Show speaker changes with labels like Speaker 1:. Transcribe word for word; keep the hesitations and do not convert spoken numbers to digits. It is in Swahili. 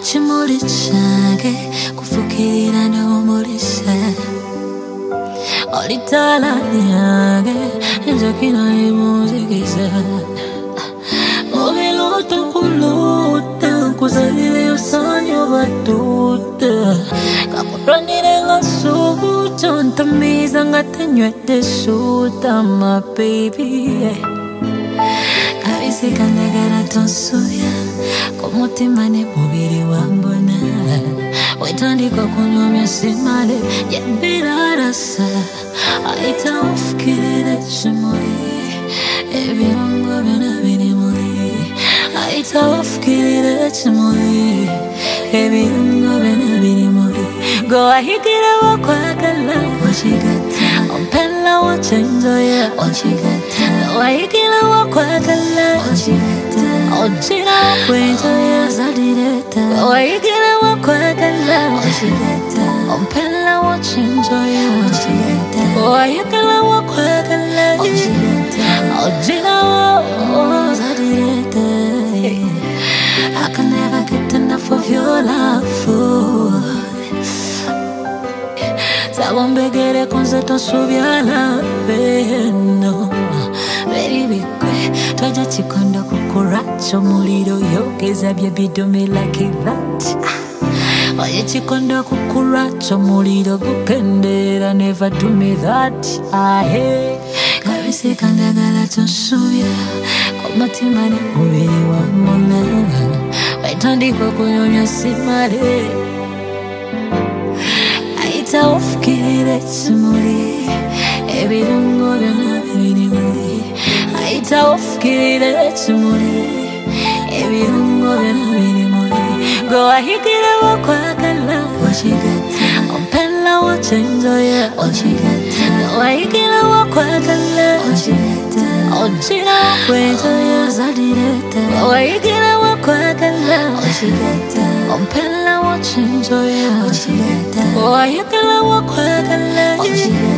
Speaker 1: Chimoli change kufukirira n'omulisa olitala lyange enjokina limuzikisa mubiluta kuluta nkuzalire osanyo batuta kakuronire nga subuto ntamiza nga tenywedde suuta my baby kabisi kandagala tonsuya kumutima ne mubiri wambona wetandika kunyumya simale yebirarasa ayita ufukirira ekimuli ebirungo byona biri muli ayita ufukirira ekimuli ebirungo byona biri muli gowahigira wakwagala wachigata ompela wachenjoya wachigata gowahigira wakwagala wachigata ojira kwenjoya zadireta gowahigira wakwagala wachigata ompela wachenjoya wachigata gowahigira wakwagala wachigata ojira zadireta I can never get enough of your love. Sabombegere konzeto subyala beno baby kwe toja chikondo kukuracho muliro yogeza bye bidome like that oye chikondo kukuracho muliro gukendera never do me that ahe kabisi kandagala tusubya komatima ne mubiri wa mona waitandikwa kunyonya simale ayita ufukirira ekimuli ebirungo byona biri muli ayita ufukirira ekimuli ebirungo byona biri muli gowahigira wakwagala wachigata ompela wachenjoya wachigata gowahigira wakwagala wachigata ojira kwenjoya zadireta gowahigira wakwagala wachigata ompela wachenjoya wachigata gowahigira wakwagala wachigata